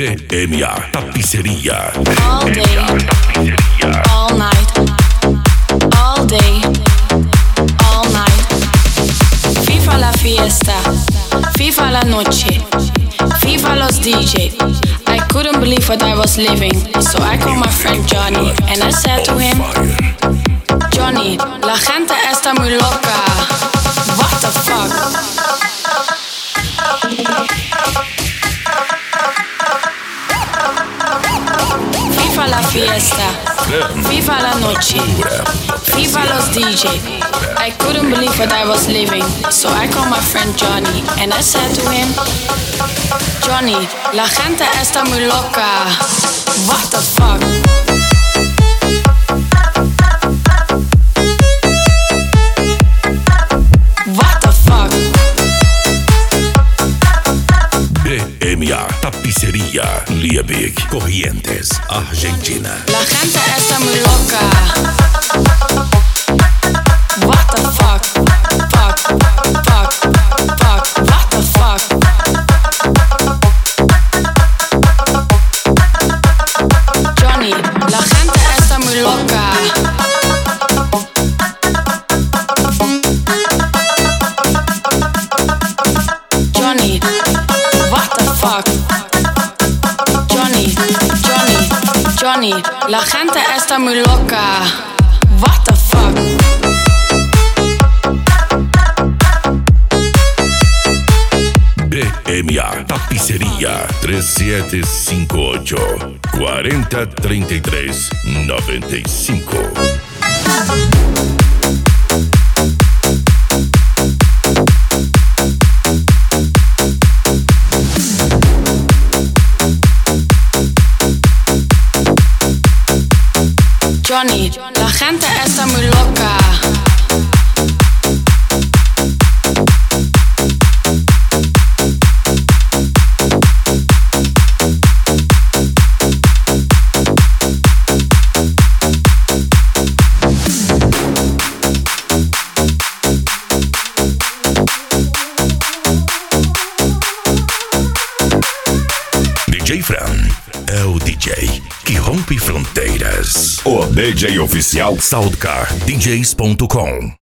BMA Tapicería. All day, all night, all day, all night. FIFA la fiesta, FIFA la noche, FIFA los DJ. I couldn't believe what I was living, so I called my friend Johnny and I said to him, Johnny, la gente está muy loca. What the fuck? FIFA la fiesta, FIFA la noche, FIFA los DJ. I couldn't believe what I was living, so I called my friend Johnny and I said to him, Johnny, la gente está muy loca. What the fuck? BMA Tapicería, Liebig, Corrientes, Argentina. La gente está muy loca. What the fuck? Fuck, fuck, fuck. What the fuck? Johnny, la gente está muy loca. Johnny, what the fuck? Johnny, la gente está muy loca. What the fuck? BMA Tapicería 3758 4033 95. Johnny, la gente está muy loca. DJ Fran é o DJ que rompe fronteiras. O DJ oficial SoundCardDJs.com